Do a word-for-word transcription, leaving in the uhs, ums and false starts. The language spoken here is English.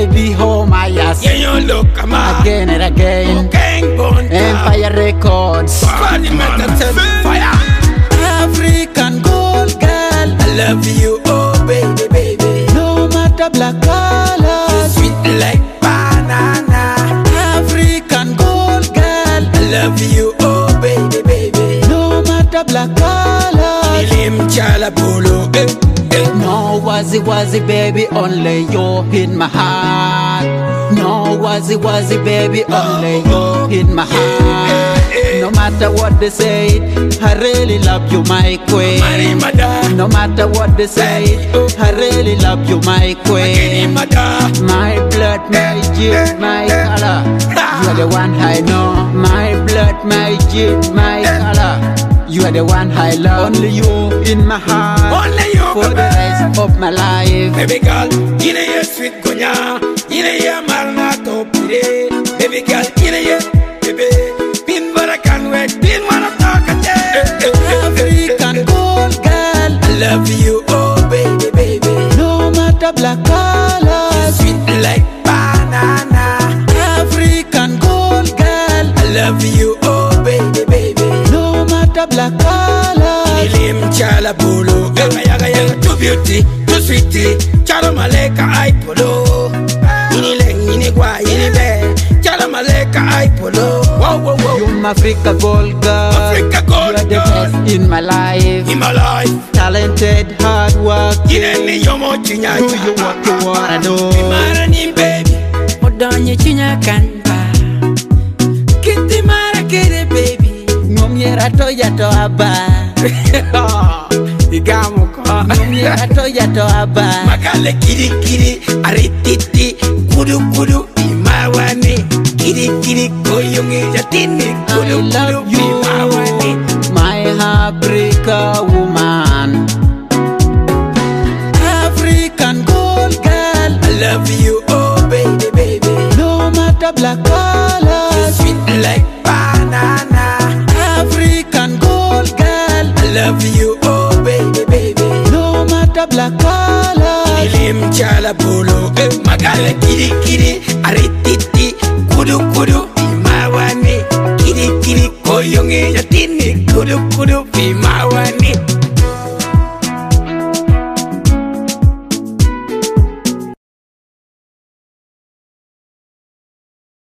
baby, oh my ass. Yeah, you look a man. Again and again. Gang bone. Empire Records. Body metal fire. African gold girl, I love you, oh baby, baby. no matter black colors. Sweet like banana. African gold girl, I love you, oh baby, baby. no matter black colors. Nilim chala bolo, eh, eh. No wazi wazi baby, only you in my heart. No wazi wazi baby, only you in my heart. No matter what they say, I really love you, my queen. Mari mada, No matter what they say, I really love you, my Kenny queen. mada. My blood, my gene, my color. You are the one I know. My blood, my gene, my color. You are the one I love. Only you in my heart. Only you, For the baby. rest of my life. Baby girl, you know you're sweet gunya. You know you're marna top today. Baby girl, you know you're baby. Pin but I can't wait. Pin wanna talk a day. African gold girl, I love you, oh baby, baby. no matter black colors. Sweet like banana. African gold girl, I love you, oh baby, baby. no matter black colors. Nilim chala bolo. Yaga yaga yaga. Too beauty, too sweetie. Chala maleka ay polo. Ini leng, ini gua, ini be. Chala maleka ay polo. Wow wow wow. You my Africa gold girl. Africa gold You are the girl. best in my life. In my life, Talented, hard work. you ni yomo chinya. Do you what you wanna do? Mara ni baby. Odonye chinya kanba. Kiti mara kere baby. Nyomyera to ya to aba. Igamu ko. Nyomyera to ya to aba. Makale kiri kiri, arititi, kudu kudu, imawani. Kiri kiri, koyungi jatini, I kudu kudu, love you, imawani. my Africa woman. African gold girl, I love you, oh baby, baby. no matter black colors. Sweet like banana. African gold girl, I love you, oh baby, baby. no matter black colors. Nilim chala bolo, eh. Makale kiri kiri, arititi, kudu kudu, imawani. Kiri kiri, koyungi jatini, kudu kudu, imawani.